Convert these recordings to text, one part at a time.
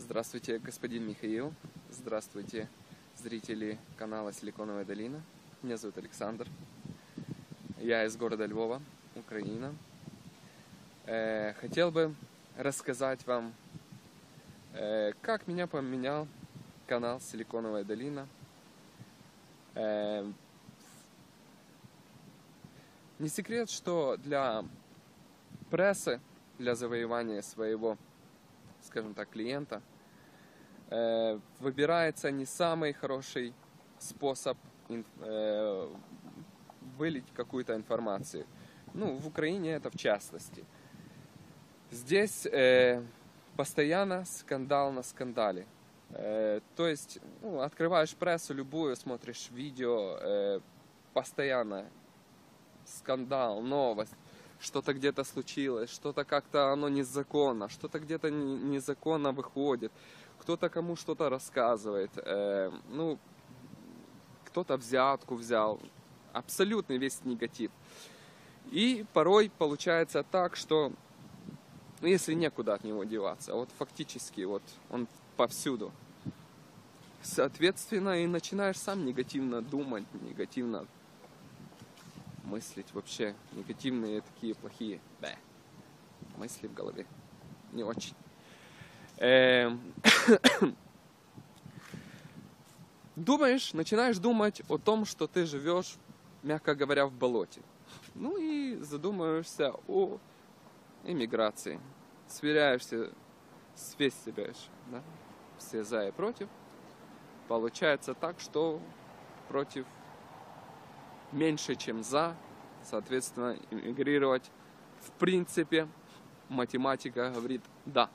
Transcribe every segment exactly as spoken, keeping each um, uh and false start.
Здравствуйте, господин Михаил. Здравствуйте, зрители канала Силиконовая долина. Меня зовут Александр. Я из города Львова, Украина. Э, хотел бы рассказать вам, э, как меня поменял канал Силиконовая долина. Э, не секрет, что для прессы, для завоевания своего, скажем так, клиента, э, выбирается не самый хороший способ э, вылить какую-то информацию. Ну, в Украине это в частности. Здесь э, постоянно скандал на скандале. Э, то есть, ну, открываешь прессу любую, смотришь видео, э, постоянно скандал, новость. Что-то где-то случилось, что-то как-то оно незаконно, что-то где-то незаконно выходит, кто-то кому что-то рассказывает, э, ну, кто-то взятку взял, абсолютный весь негатив. И порой получается так, что, ну, если некуда от него деваться, вот фактически вот он повсюду, соответственно, и начинаешь сам негативно думать, негативно мыслить вообще, негативные такие плохие да, мысли в голове, не очень. Эм... Думаешь, начинаешь думать о том, что ты живешь, мягко говоря, в болоте. Ну и задумаешься о эмиграции. Сверяешься с весь себя, да? Все за и против. Получается так, что против меньше, чем за, соответственно, эмигрировать в принципе математика говорит да.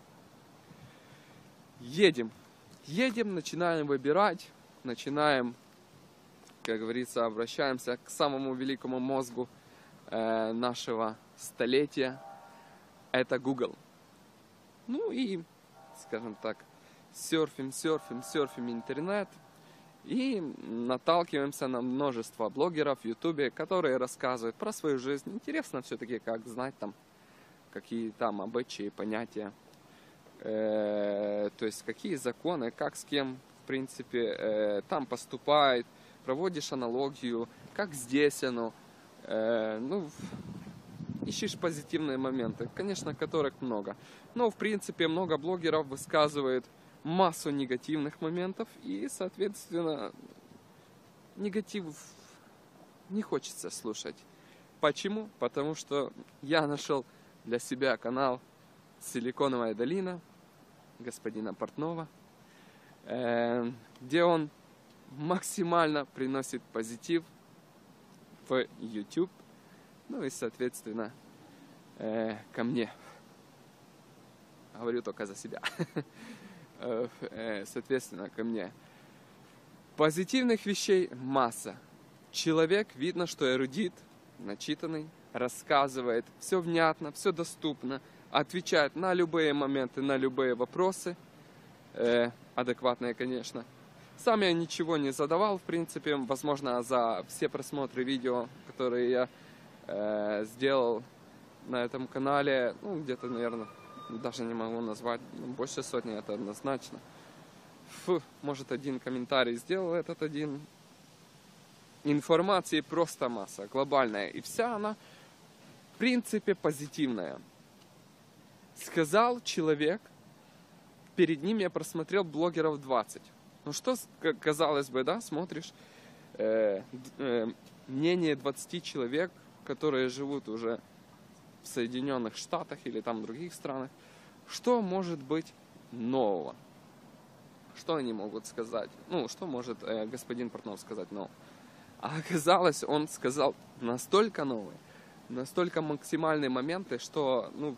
Едем, едем, начинаем выбирать, начинаем, как говорится, обращаемся к самому великому мозгу э, нашего столетия, это Google. Ну и, скажем так, серфим, серфим, серфим интернет. И наталкиваемся на множество блогеров в Ютубе, которые рассказывают про свою жизнь. Интересно все-таки, как знать там, какие там обычаи, понятия. Э, то есть, какие законы, как с кем, в принципе, э, там поступает. Проводишь аналогию, как здесь оно. Э, ну, ищешь позитивные моменты, конечно, которых много. Но, в принципе, много блогеров высказывает массу негативных моментов, и, соответственно, негатив не хочется слушать. Почему? Потому что я нашел для себя канал Силиконовая долина господина Портнова, где он максимально приносит позитив в YouTube, ну и, соответственно, ко мне. Говорю только за себя. Соответственно, ко мне. Позитивных вещей масса. Человек, видно, что эрудит, начитанный, рассказывает, все внятно, все доступно, отвечает на любые моменты, на любые вопросы, э, адекватные, конечно. Сам я ничего не задавал, в принципе, возможно, за все просмотры видео, которые я э, сделал на этом канале, ну, где-то, наверное, даже не могу назвать, больше сотни, это однозначно. Фу, может, один комментарий сделал этот один. Информации просто масса, глобальная. И вся она, в принципе, позитивная. Сказал человек, перед ним я просмотрел блогеров двадцать. Ну что, казалось бы, да, смотришь, э, э, мнение двадцати человек, которые живут уже в Соединенных Штатах или там в других странах, что может быть нового? Что они могут сказать? Ну, что может э, господин Портнов сказать нового? А оказалось, он сказал настолько новые, настолько максимальные моменты, что, ну,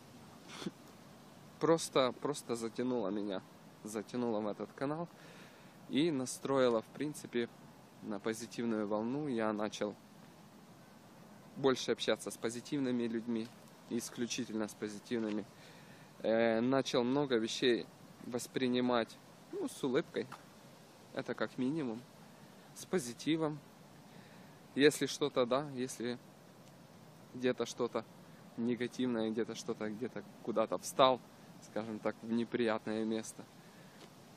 просто, просто затянуло меня, затянуло в этот канал и настроило, в принципе, на позитивную волну. Я начал больше общаться с позитивными людьми, исключительно с позитивными. Э, начал много вещей воспринимать, ну, с улыбкой, это как минимум, с позитивом. Если что-то, да, если где-то что-то негативное, где-то что-то, где-то куда-то встал, скажем так, в неприятное место,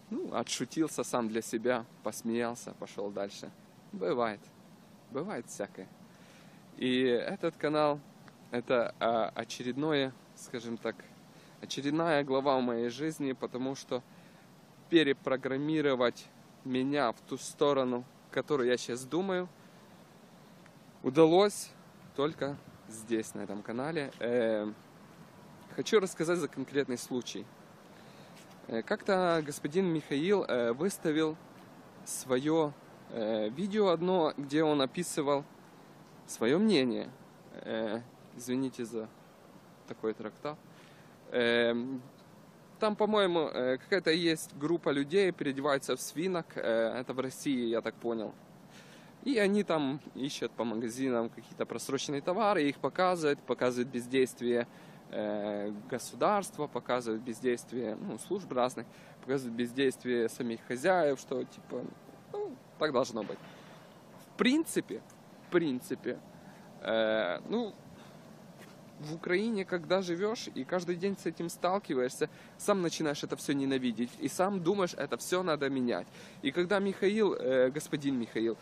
ну, отшутился сам для себя, посмеялся, пошел дальше. Бывает. Бывает всякое. И этот канал, это а, очередное, скажем так, очередная глава в моей жизни, потому что перепрограммировать меня в ту сторону, которую я сейчас думаю, удалось только здесь, на этом канале. Э, хочу рассказать за конкретный случай. Э, как-то господин Михаил э, выставил свое э, видео одно, где он описывал свое мнение. Э, извините за такой трактат. Э, там, по-моему, э, какая-то есть группа людей, переодеваются в свинок. Э, это в России, я так понял. И они там ищут по магазинам какие-то просроченные товары, их показывают, показывают бездействие э, государства, показывают бездействие ну, служб разных, показывают бездействие самих хозяев, что типа, ну, так должно быть. В принципе, в принципе, э, ну, в Украине, когда живешь и каждый день с этим сталкиваешься, сам начинаешь это все ненавидеть, и сам думаешь, это все надо менять. И когда Михаил, э, господин Михаил,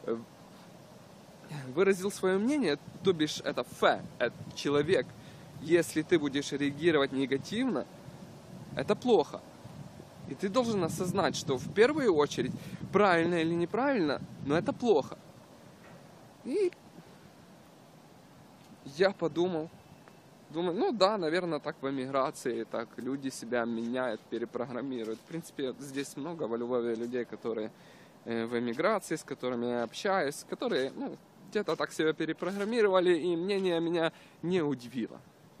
выразил свое мнение, то бишь это фэ, это человек, если ты будешь реагировать негативно, это плохо. И ты должен осознать, что в первую очередь, правильно или неправильно, но это плохо. И я подумал, думаю, ну да, наверное, так в эмиграции, так люди себя меняют, перепрограммируют. В принципе, здесь много во Львове людей, которые в эмиграции, с которыми я общаюсь, которые ну, где-то так себя перепрограммировали, и мнение меня не удивило.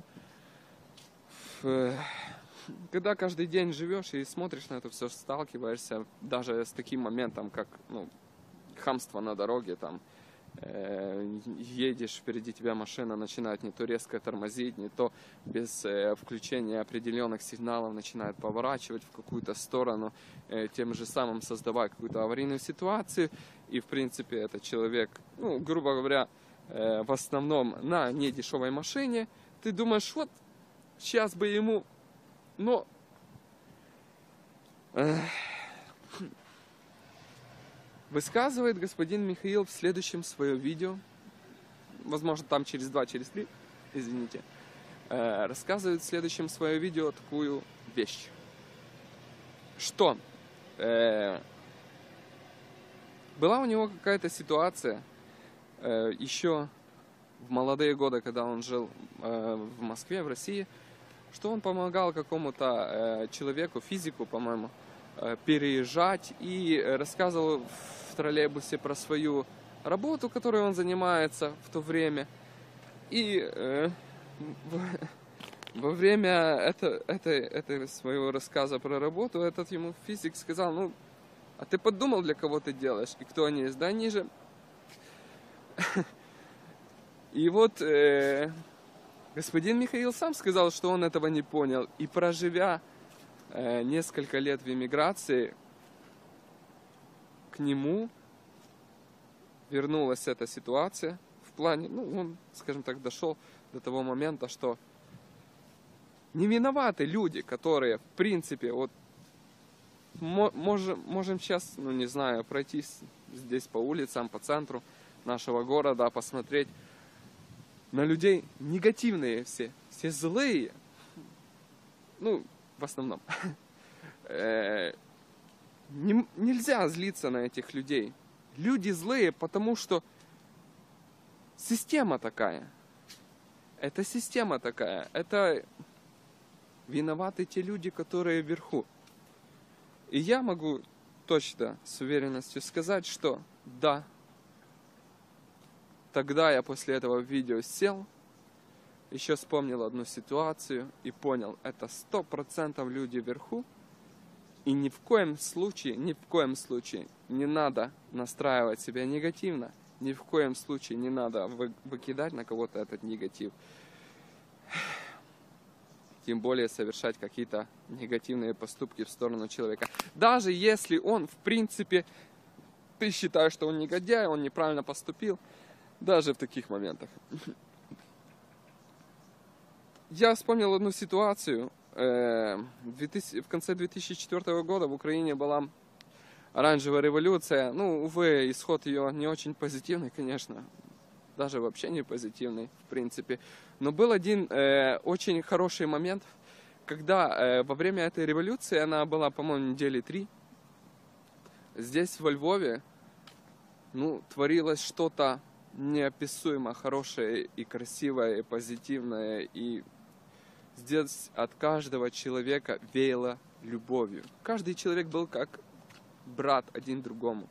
Когда каждый день живешь и смотришь на это все, сталкиваешься даже с таким моментом, как ну, хамство на дороге, там, э, едешь, впереди тебя машина начинает не то резко тормозить, не то без э, включения определенных сигналов начинает поворачивать в какую-то сторону, э, тем же самым создавая какую-то аварийную ситуацию. И в принципе этот человек, ну, грубо говоря, э, в основном на недешевой машине, ты думаешь, вот сейчас бы ему, но э, высказывает господин Михаил в следующем свое видео, возможно, там через два, через три, извините, э, рассказывает в следующем свое видео такую вещь, что э, была у него какая-то ситуация э, еще в молодые годы, когда он жил э, в Москве, в России, что он помогал какому-то э, человеку, физику, по-моему, э, переезжать и рассказывал в троллейбусе про свою работу, которой он занимается в то время. И э, во время это, это, это своего рассказа про работу этот ему физик сказал, ну, а ты подумал, для кого ты делаешь? И кто они есть? Да они же... И вот э, господин Михаил сам сказал, что он этого не понял. И проживя э, несколько лет в эмиграции, к нему вернулась эта ситуация. В плане, ну, он, скажем так, дошел до того момента, что не виноваты люди, которые, в принципе, вот можем, можем сейчас, ну, не знаю, пройтись здесь по улицам, по центру нашего города, посмотреть на людей негативные все, все злые, ну, в основном. Нельзя злиться на этих людей. Люди злые, потому что система такая. Это система такая. Это виноваты те люди, которые вверху. И я могу точно с уверенностью сказать, что да, тогда я после этого видео сел, еще вспомнил одну ситуацию и понял, это сто процентов люди вверху, и ни в коем случае, ни в коем случае не надо настраивать себя негативно, ни в коем случае не надо вы, выкидать на кого-то этот негатив. Тем более совершать какие-то негативные поступки в сторону человека. Даже если он, в принципе, ты считаешь, что он негодяй, он неправильно поступил, даже в таких моментах. Я вспомнил одну ситуацию, э, в конце две тысячи четвёртого года в Украине была оранжевая революция. Ну, увы, исход ее не очень позитивный, конечно. Даже вообще не позитивный, в принципе. Но был один э, очень хороший момент, когда э, во время этой революции, она была, по-моему, недели три, здесь, во Львове, ну, творилось что-то неописуемо хорошее и красивое, и позитивное. И здесь от каждого человека веяло любовью. Каждый человек был как брат один другому.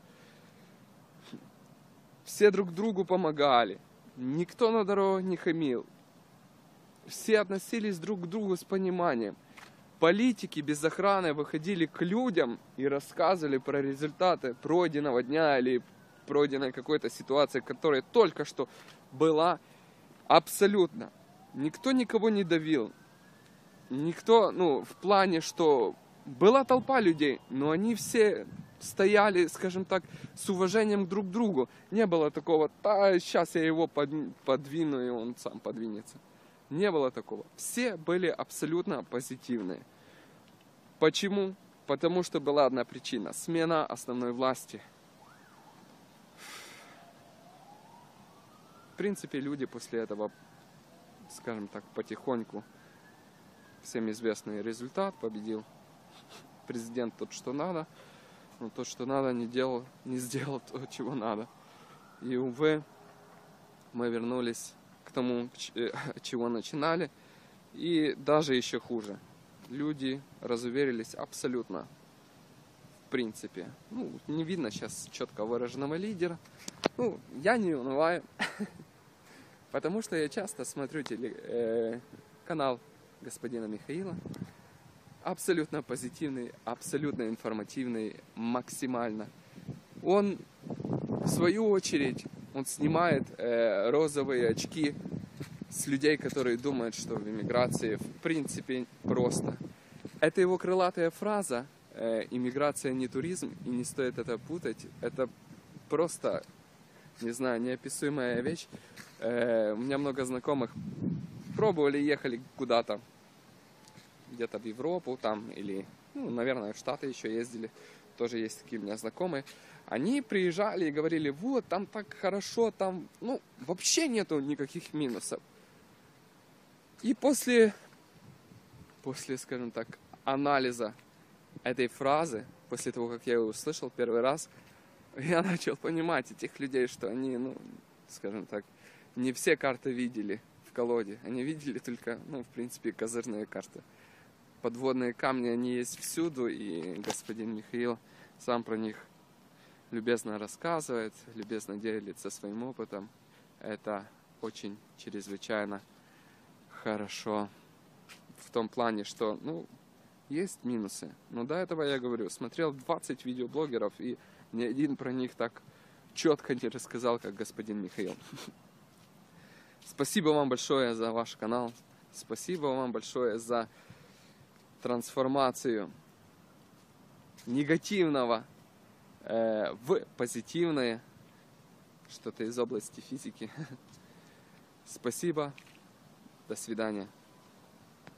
Все друг другу помогали. Никто на дорогах не хамил. Все относились друг к другу с пониманием. Политики без охраны выходили к людям и рассказывали про результаты пройденного дня или пройденной какой-то ситуации, которая только что была. Абсолютно. Никто никого не давил. Никто, ну, в плане, что была толпа людей, но они все стояли, скажем так, с уважением друг к другу. Не было такого, да, сейчас я его подвину, и он сам подвинется. Не было такого. Все были абсолютно позитивные. Почему? Потому что была одна причина. Смена основной власти. В принципе, люди после этого, скажем так, потихоньку, всем известный результат, победил президент тот, что надо. Но то, что надо, не делал, не сделал то, чего надо. И, увы, мы вернулись к тому, чего начинали. И даже еще хуже. Люди разуверились абсолютно. В принципе. Ну, не видно сейчас четко выраженного лидера. Ну, я не унываю. Потому что я часто смотрю теле, э, канал господина Михаила. Абсолютно позитивный, абсолютно информативный, максимально. Он, в свою очередь, он снимает э, розовые очки с людей, которые думают, что в иммиграции в принципе просто. Это его крылатая фраза э, «иммиграция не туризм», и не стоит это путать. Это просто, не знаю, неописуемая вещь. Э, у меня много знакомых пробовали, ехали куда-то, где-то в Европу там, или, ну, наверное, в Штаты еще ездили, тоже есть такие у меня знакомые. Они приезжали и говорили, вот, там так хорошо, там, ну, вообще нету никаких минусов. И после, после, скажем так, анализа этой фразы, после того, как я ее услышал первый раз, я начал понимать этих людей, что они, ну, скажем так, не все карты видели в колоде. Они видели только, ну, в принципе, козырные карты. Подводные камни, они есть всюду, и господин Михаил сам про них любезно рассказывает, любезно делится своим опытом. Это очень чрезвычайно хорошо в том плане, что, ну, есть минусы. Но до этого я говорю, смотрел двадцать видеоблогеров, и ни один про них так четко не рассказал, как господин Михаил. Спасибо вам большое за ваш канал. Спасибо вам большое за трансформацию негативного э, в позитивное, что-то из области физики. Спасибо. До свидания.